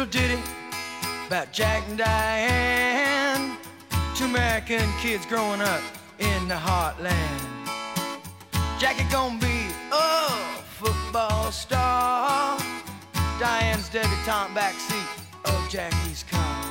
ditty about Jack and Diane, two American kids growing up in the heartland. Jackie gonna be a football star, Diane's debutante backseat of Jackie's car.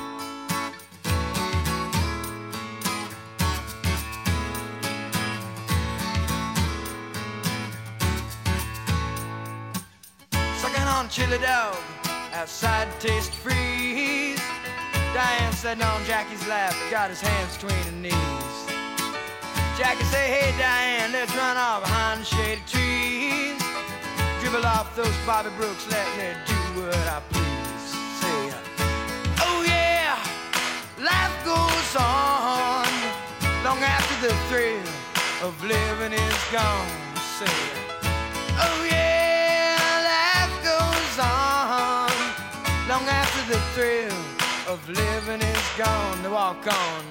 Sucking on chili dog outside Taste Freeze, Diane sitting on Jackie's lap, got his hands between her knees. Jackie say, hey Diane, let's run off behind the shady trees, dribble off those Bobby Brooks, let me do what I please. Say, oh yeah, life goes on long after the thrill of living is gone. Say, oh yeah, life goes on long after the thrill of living is gone. To walk on.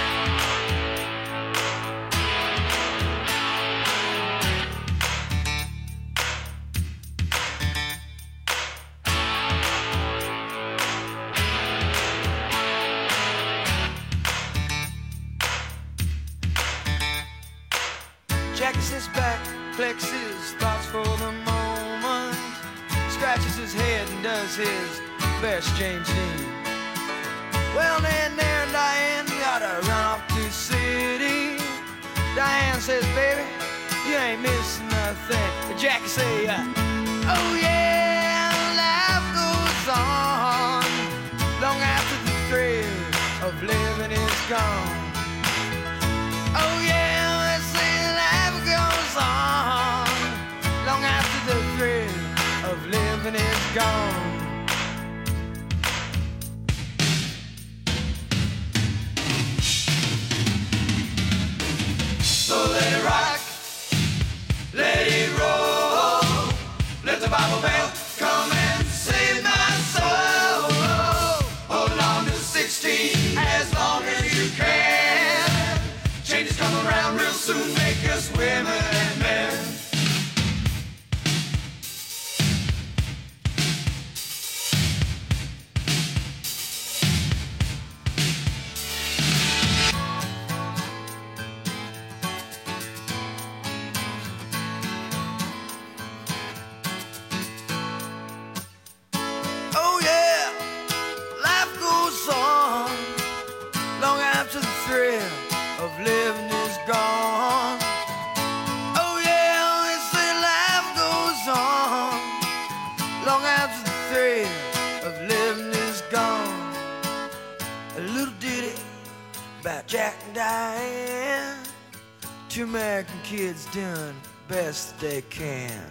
Jackie sits back, collects his thoughts for the moment, scratches his head and does his best James Dean. Well, then there, Diane, you gotta run off to the city. Diane says, baby, you ain't missing nothing. But Jackie say, oh yeah, life goes on long after the thrill of living is gone. Oh yeah, let's say life goes on long after the thrill of living is gone. So let it rock, let it roll, let the Bible bell come and save my soul. Hold on to 16 as long as you can. Changes come around real soon, make us women and men. Oh yeah, life goes on long after the thrill of living is gone. Oh yeah, they say life goes on long after the thrill of living is gone. A little ditty about Jack and Diane, two American kids doing best they can.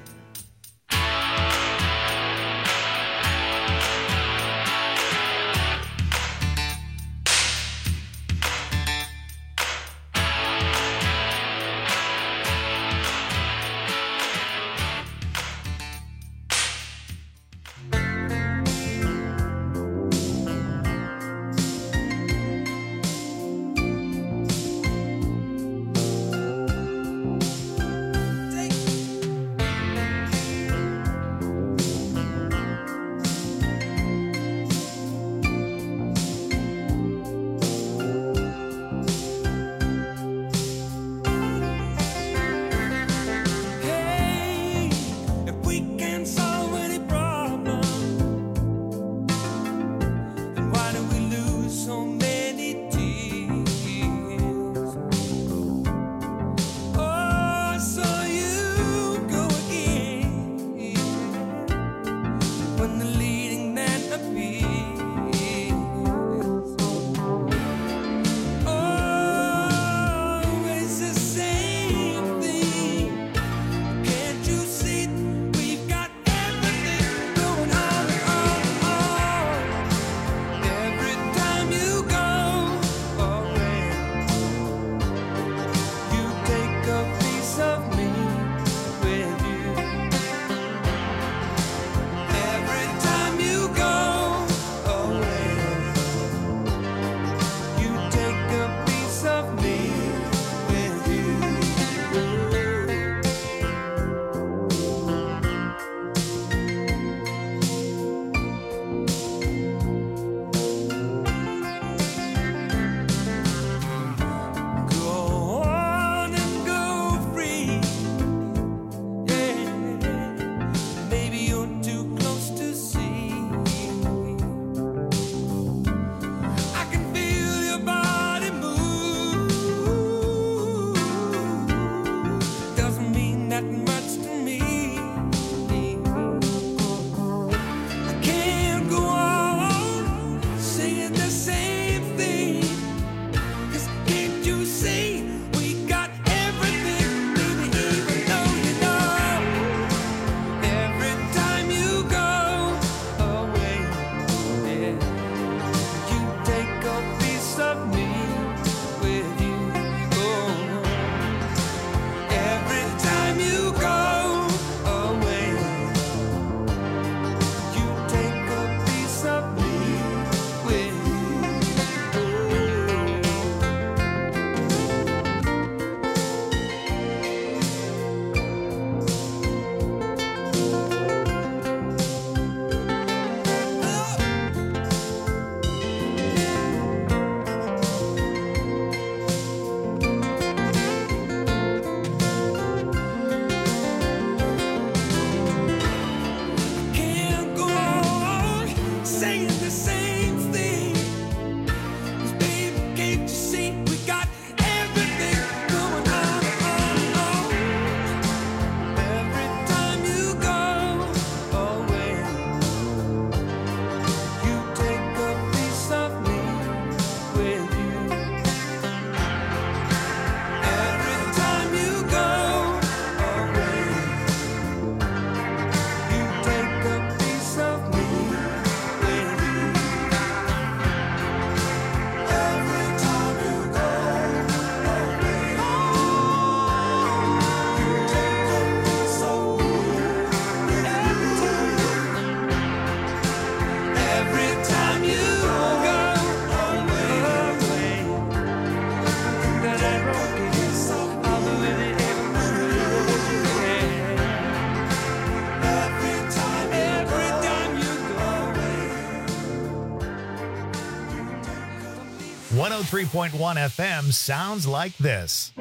103.1 FM sounds like this.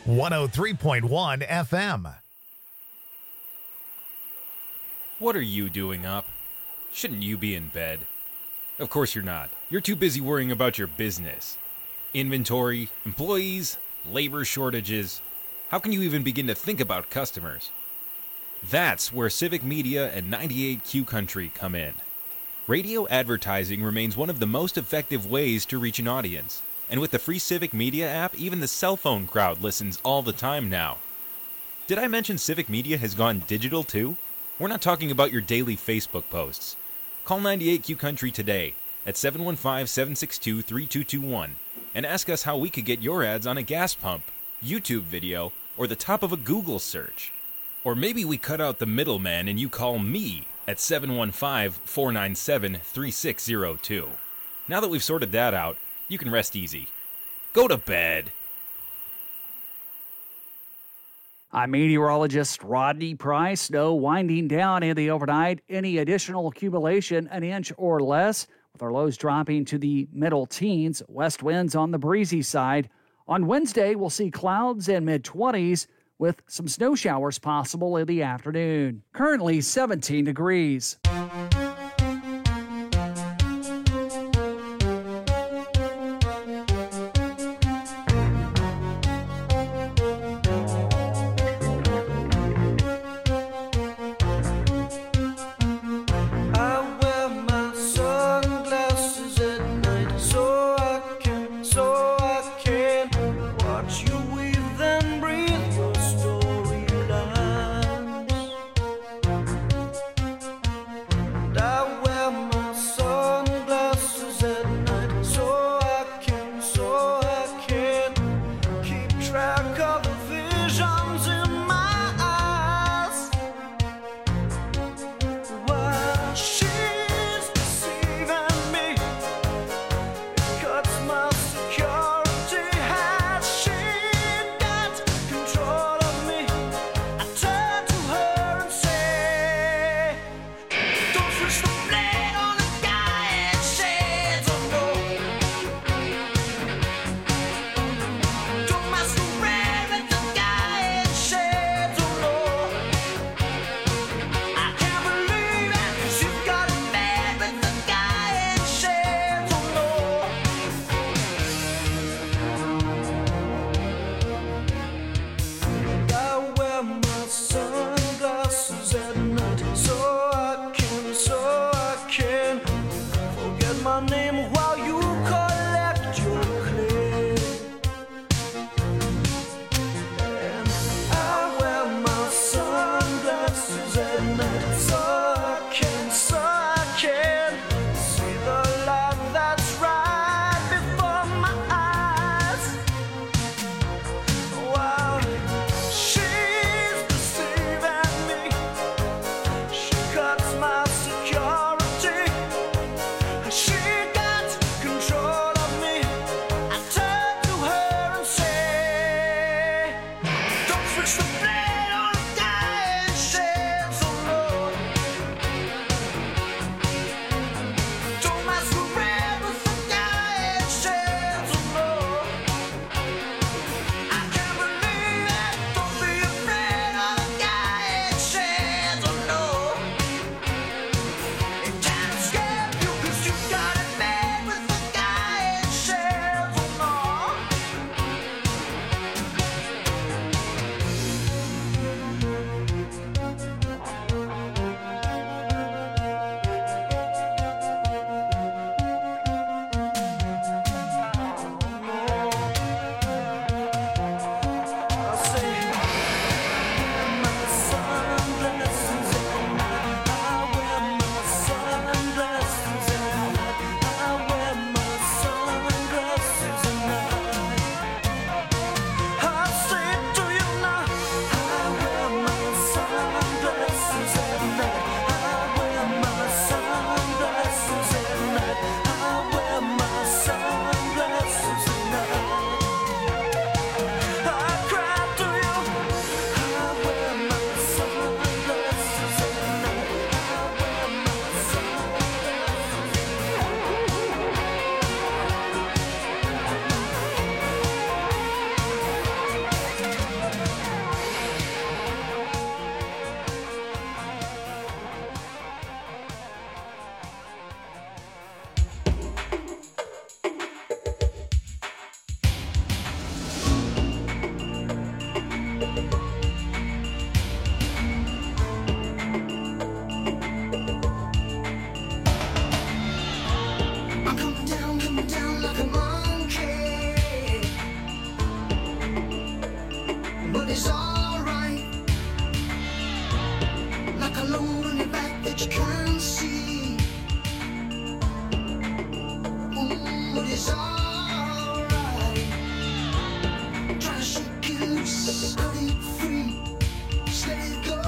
103.1 FM. What are you doing up? Shouldn't you be in bed? Of course you're not. You're too busy worrying about your business. Inventory, employees, labor shortages. How can you even begin to think about customers? That's where Civic Media and 98Q Country come in. Radio advertising remains one of the most effective ways to reach an audience. And with the free Civic Media app, even the cell phone crowd listens all the time now. Did I mention Civic Media has gone digital too? We're not talking about your daily Facebook posts. Call 98Q Country today at 715-762-3221 and ask us how we could get your ads on a gas pump, YouTube video, or the top of a Google search. Or maybe we cut out the middleman and you call me at 715-497-3602. Now that we've sorted that out, you can rest easy. Go to bed. I'm meteorologist Rodney Price. Snow winding down in the overnight. Any additional accumulation, an inch or less, with our lows dropping to the middle teens. West winds on the breezy side. On Wednesday, we'll see clouds and mid-20s with some snow showers possible in the afternoon. Currently 17 degrees. going down like a monkey, but it's alright. Like a load on your back that you can't see. But it's alright. Try to shake it loose, cut it free, just let it go.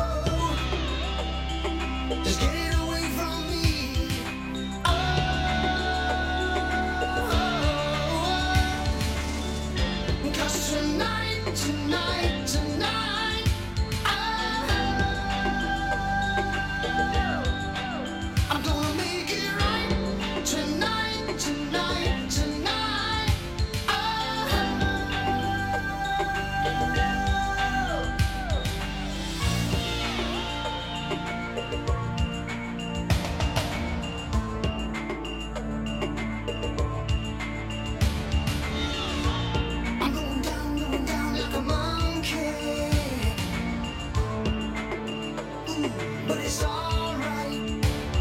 Just get it away from me. Cause tonight, I'm gonna make it right. Tonight, I'm going down like a monkey. But it's alright.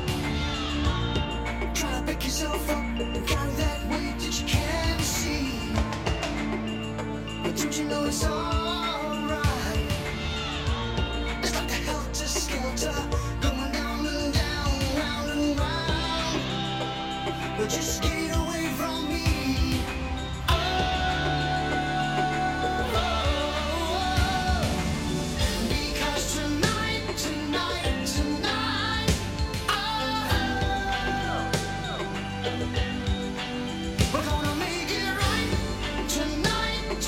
Try to pick yourself up and carry that weight that you can't see. But don't you know it's alright? It's like a helter-skelter, going down and down, round and round. But just get away from me. Because tonight, we're gonna make it right. Tonight,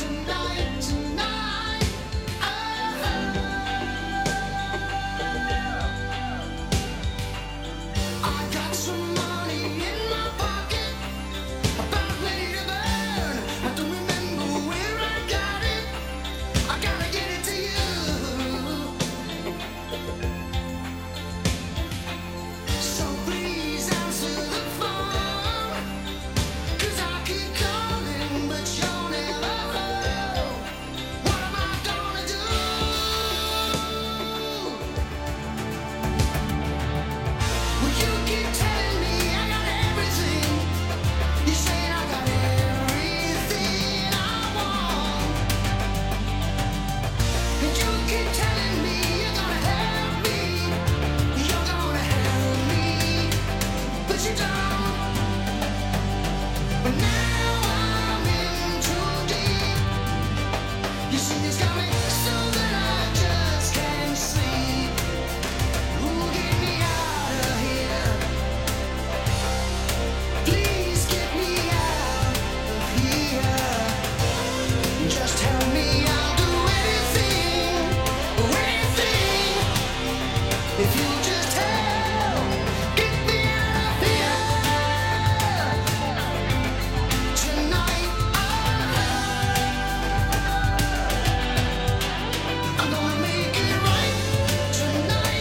I got some money in my pocket, about ready to burn. I don't remember where I got it. I gotta get it to you. So please answer the phone, 'cause I keep calling, but you're never home. What am I gonna do? Well, you keep telling me I got everything. You saying I got everything I want. And you keep telling me you're gonna help me. You're gonna help me, but you don't. But now I'm in too deep. You see this coming so that I just can't sleep. Ooh, get me out of here. Please get me out of here. Just tell me I'll do anything, if you just help get me out of here. Tonight, I'm gonna make it right. Tonight.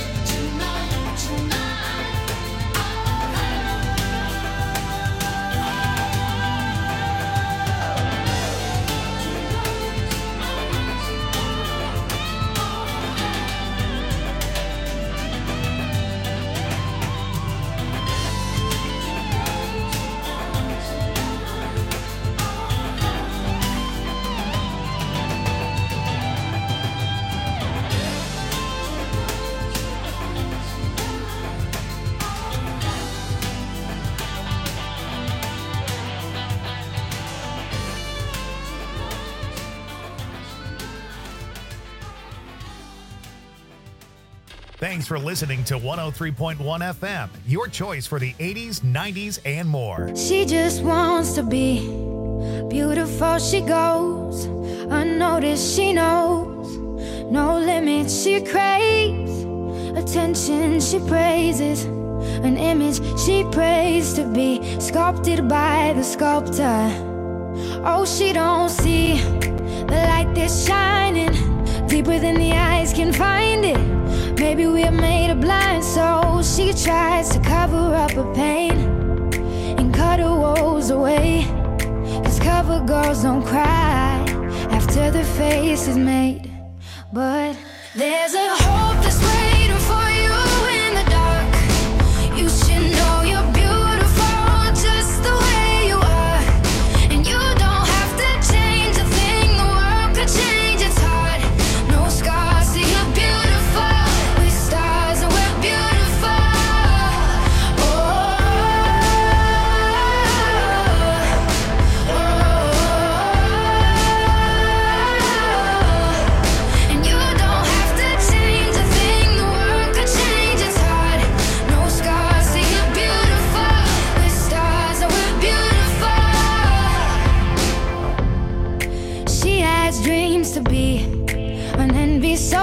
Thanks for listening to 103.1 FM, your choice for the 80s, 90s, and more. She just wants to be beautiful. She goes unnoticed. She knows no limits. She craves attention. She praises an image she prays to be sculpted by the sculptor. Oh, she don't see the light that's shining deeper than the eyes can find it. Maybe we're made of blind souls. She tries to cover up her pain and cut her woes away. 'Cause cover girls don't cry after their face is made. But there's a hope that's waiting for you in the dark. You should know you're beautiful just the way you are.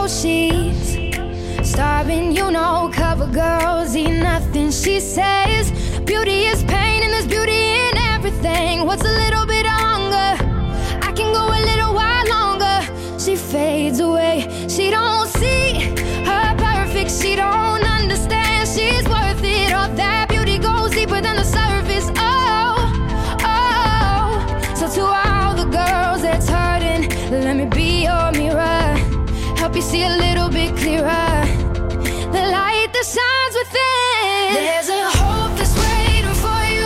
so she's starving, you know. Cover girls eat nothing, she says. Beauty is pain and there's beauty in everything. What's a little bit of hunger? I can go a little while longer. She fades away, she don't see her perfect, she don't understand she's worth it. All that beauty goes deeper than the surface. Oh, oh. So to all the girls that's hurting, let me be your mirror, help you see a little bit clearer, the light that shines within. There's a hope that's waiting for you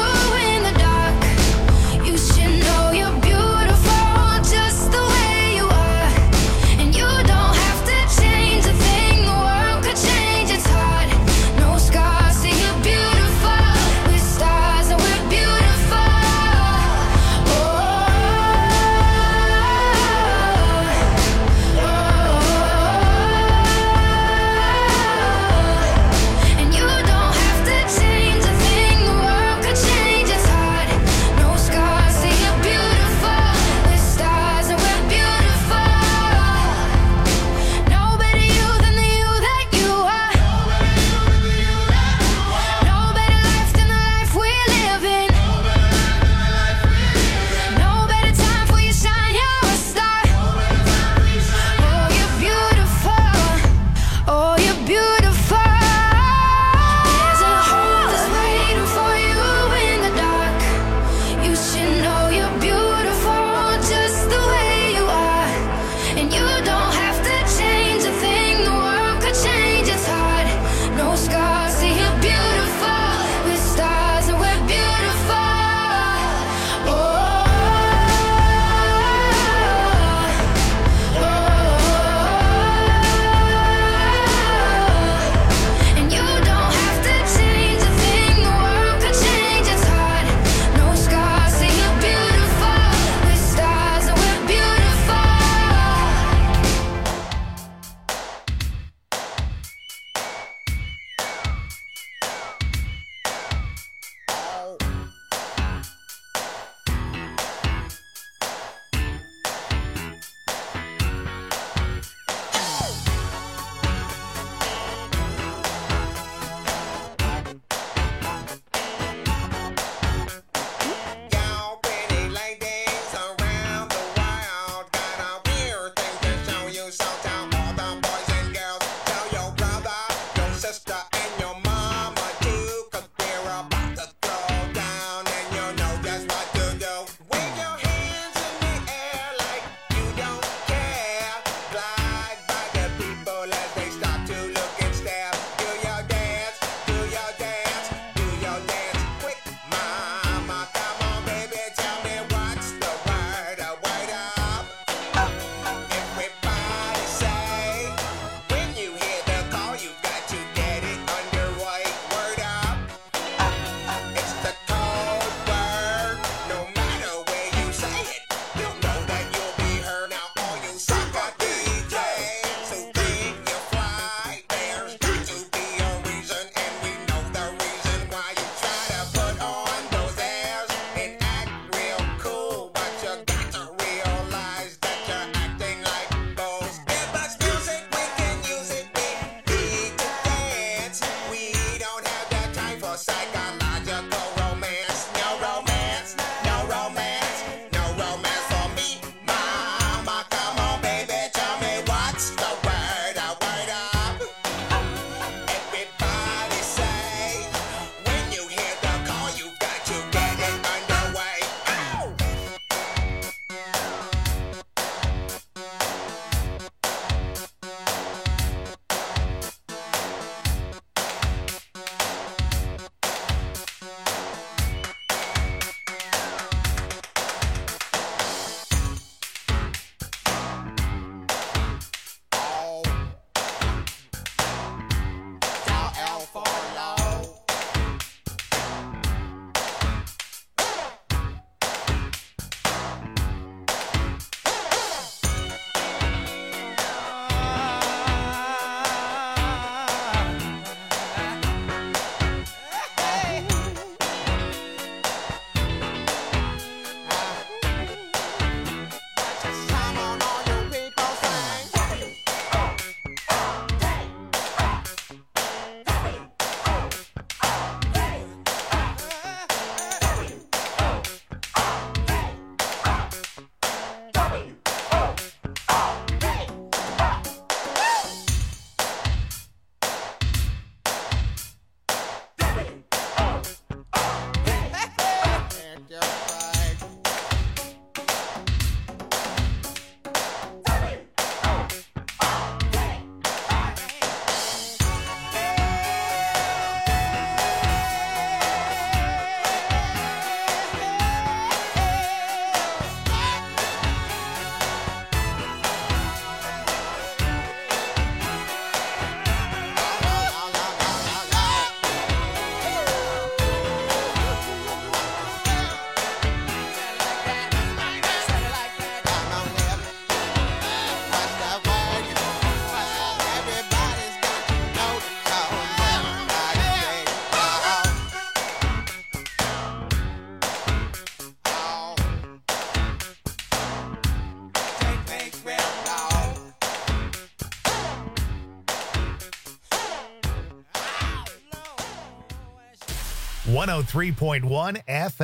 103.1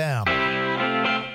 FM.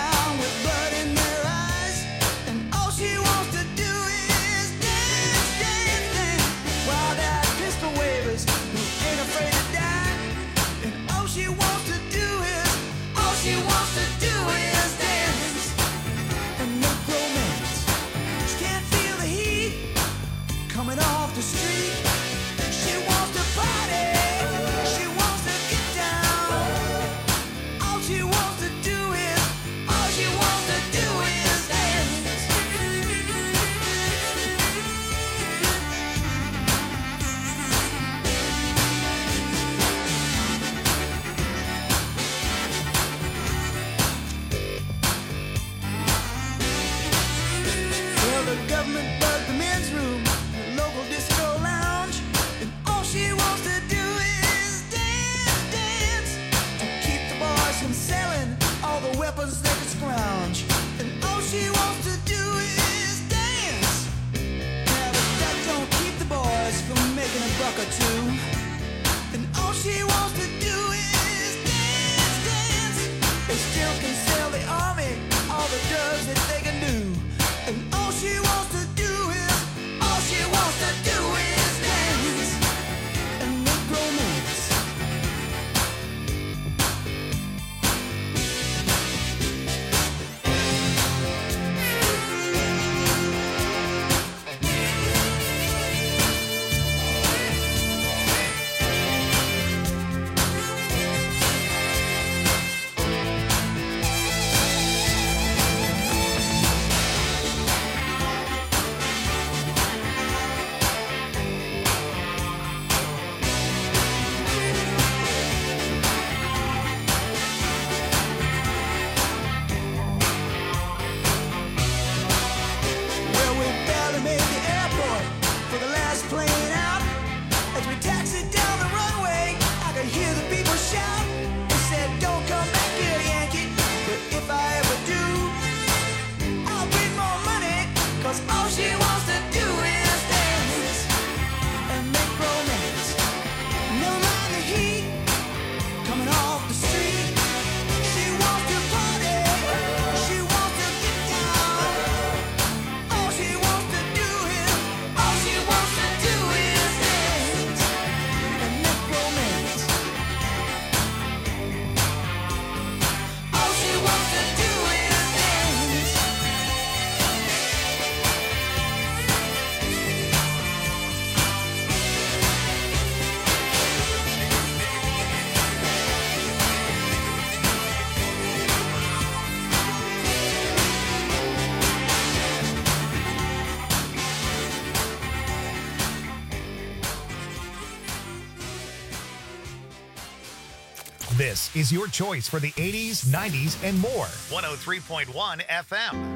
Round with blood in their eyes, and all she wants to do is dance, dance. the street. She wants to party. She wants to get down. All she wants to do is, all she wants to do is dance. Well, the government bugged the men's room, the local disco lounge, and all she wants to do is dance, dance, to keep the boys from selling all the weapons they could scrounge. And all she wants to do is dance. Now, but that don't keep the boys from making a buck or two. And all she wants to do is dance, dance. They still can sell the army all the drugs that they can do. And all she wants to do is, all she wants to do is dance and make romance. Well, we barely made the airport for the last plane out. As we taxied down the runway, I could hear the people shout. They said, "Don't come back here, Yankee." But if I ever do, I'll bring more money, 'cause all she wants to do is dance and make romance. Never mind the heat coming off the street. She wants to party. She wants to get down. All she wants to do is, all she wants to do is dance and make romance. All she wants to do is dance. This is your choice for the 80s, 90s, and more. 103.1 FM.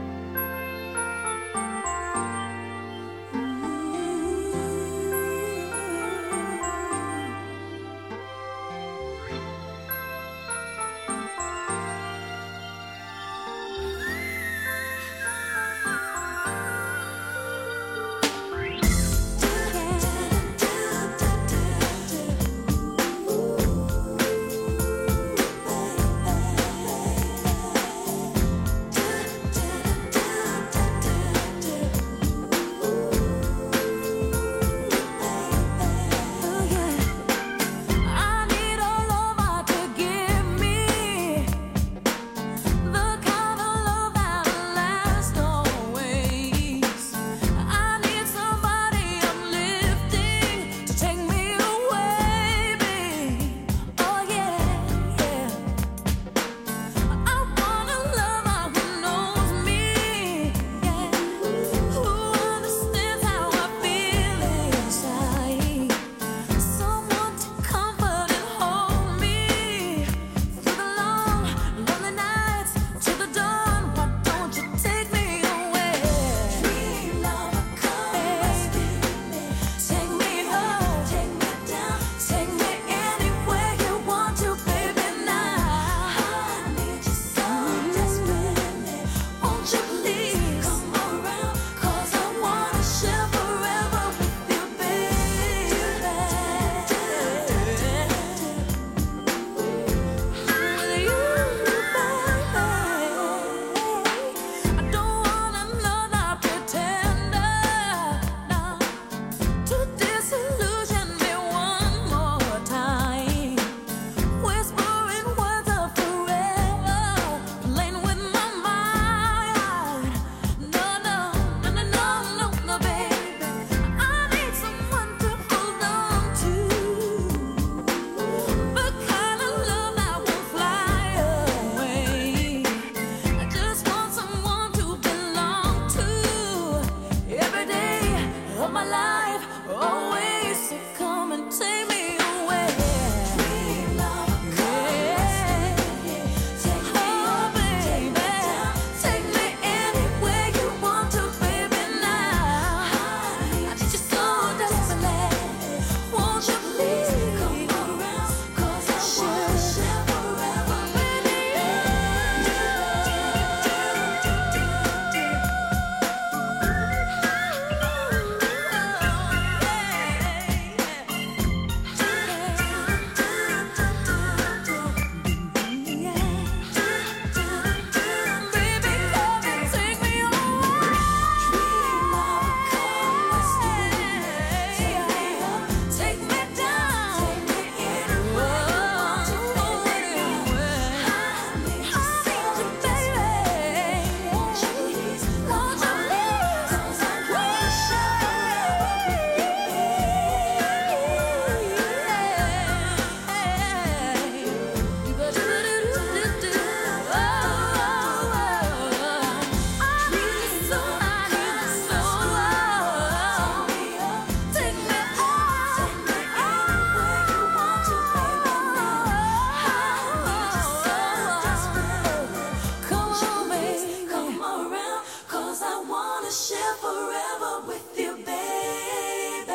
life. Always to come and take me away. Sweet love, yeah. Oh, baby, take me anywhere you want to, baby, now. I need you so desperately. Won't you please come around? 'Cause I wanna share forever, baby. Baby, come and take me away. Sweet love, come and stay. Take me down. Take me anywhere you want to, baby. I need you, baby. Won't you please, Lord, you please? 'Cause I wanna share forever with you, baby.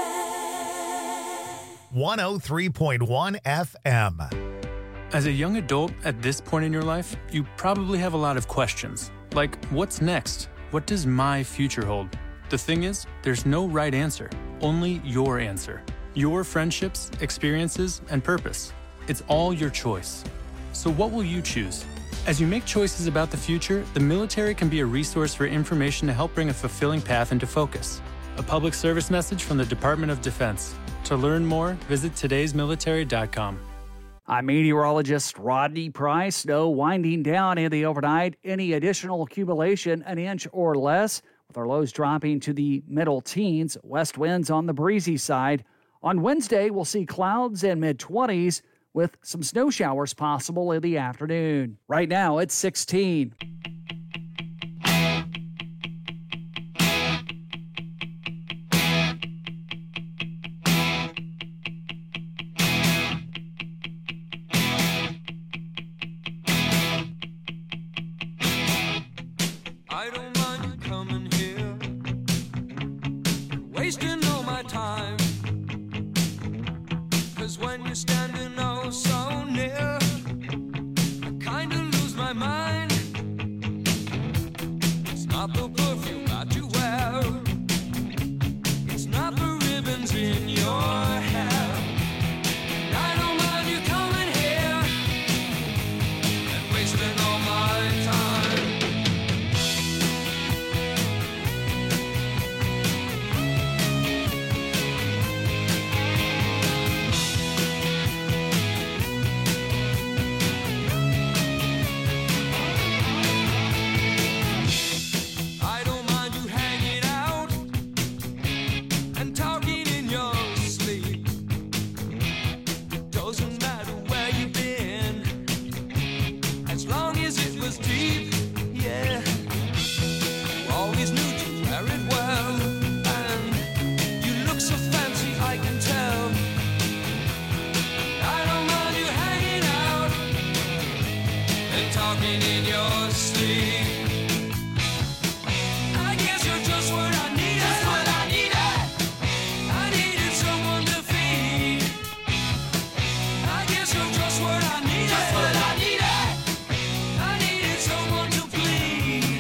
103.1 FM. As a young adult at this point in your life, you probably have a lot of questions. Like, what's next? What does my future hold? The thing is, there's no right answer, only your answer. Your friendships, experiences, and purpose. It's all your choice. So what will you choose? As you make choices about the future, the military can be a resource for information to help bring a fulfilling path into focus. A public service message from the Department of Defense. To learn more, visit todaysmilitary.com. I'm meteorologist Rodney Price. Snow winding down in the overnight. Any additional accumulation, an inch or less, with our lows dropping to the middle teens. West winds on the breezy side. On Wednesday, we'll see clouds in mid-20s with some snow showers possible in the afternoon. Right now, it's 16. I don't mind you coming here, wasting all my time. 'Cause when you're standing oh so near, I kinda lose my mind. It's not the perfume that you wear, it's not the ribbons in your hair. I don't mind you coming here and wasting all my time. I don't mind you hanging out and talking in your sleep. Doesn't matter where you've been, as long as it was deep, yeah. You always knew to wear it well, and you look so fancy, I can tell. I don't mind you hanging out and talking in your sleep. I guess you're just what I needed. Just what I needed. I needed someone to feed. I guess you're just what I needed. Just what I needed. I needed someone to bleed.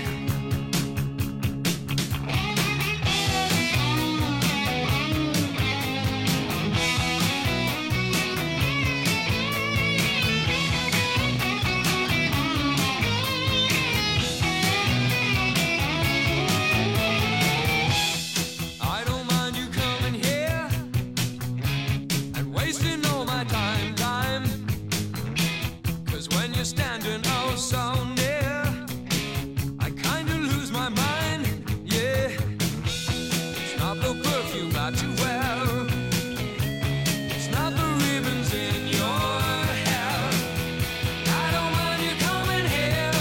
I don't mind you coming here and wasting all my time. 'Cause when you're standing oh so near, I kinda lose my mind, yeah. It's not the perfume that you wear, it's not the ribbons in your hair. I don't mind you coming here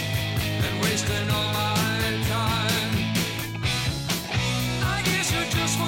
and wasting all my time. I guess you're just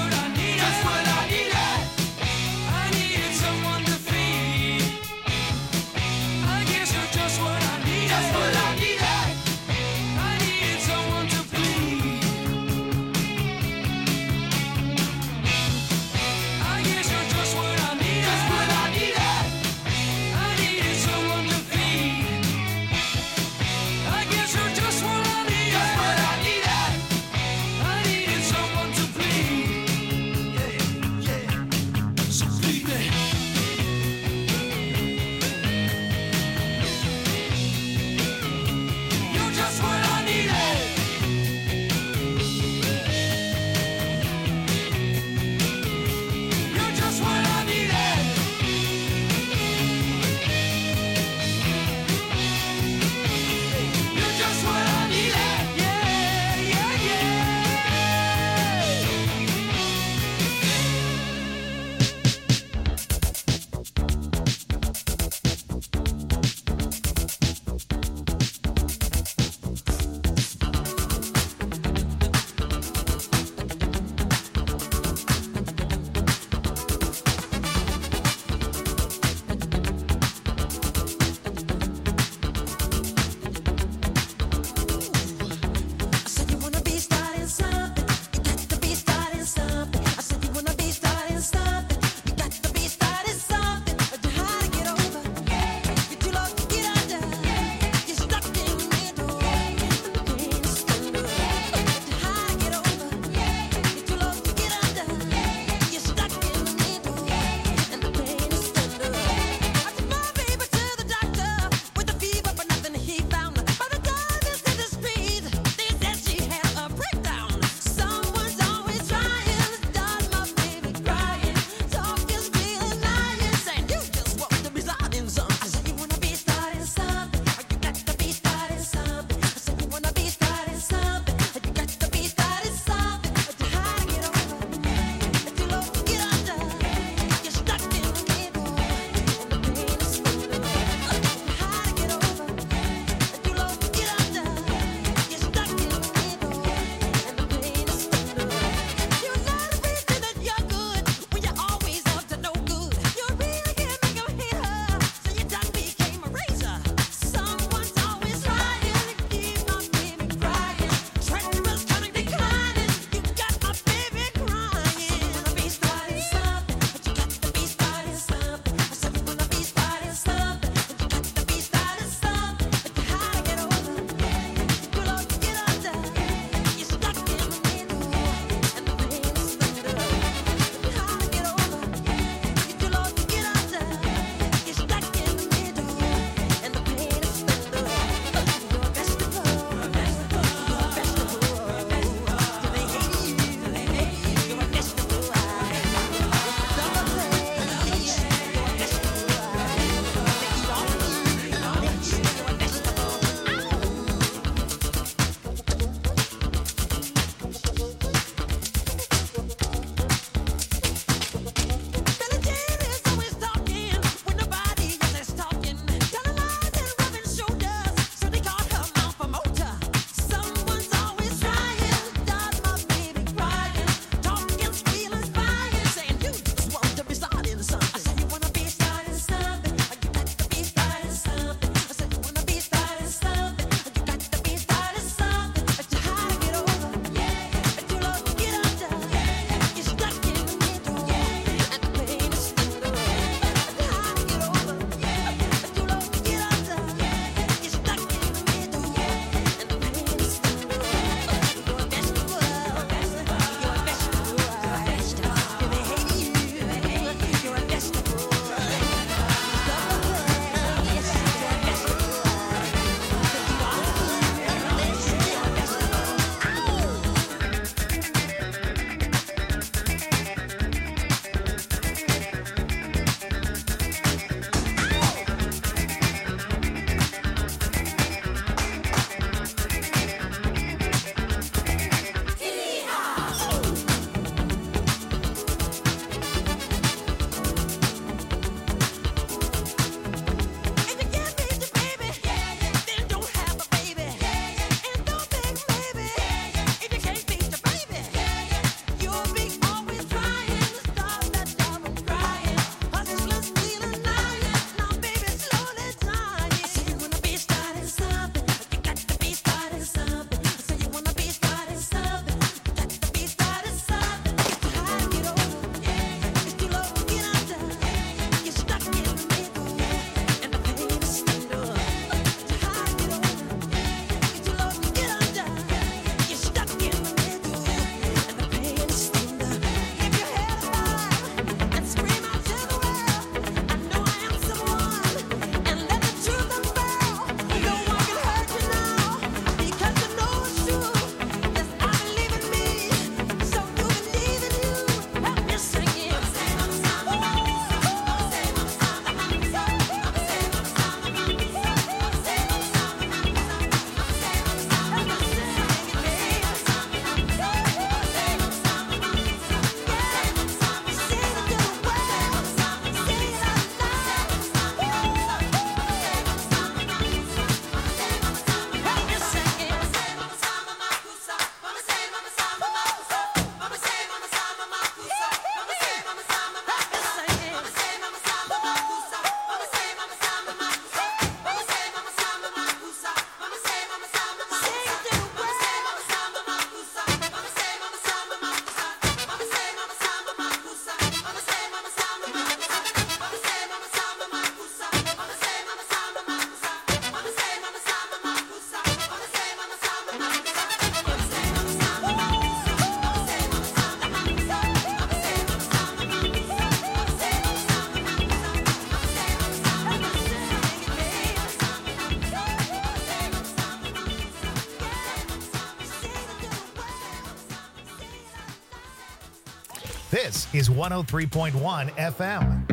This is 103.1 FM.